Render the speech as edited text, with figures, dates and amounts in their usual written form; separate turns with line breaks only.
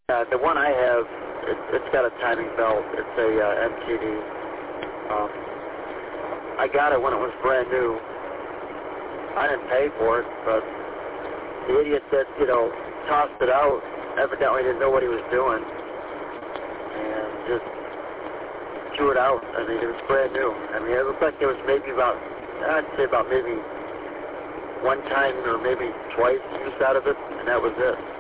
The one I have, it's got a timing belt. It's a MTD. I got it when it was brand new. I didn't pay for it, but the idiot that, tossed it out evidently didn't know what he was doing and just threw it out. I mean, it was brand new. I mean, it looked like there was maybe I'd say about maybe one time or maybe twice use out of it, and that was it.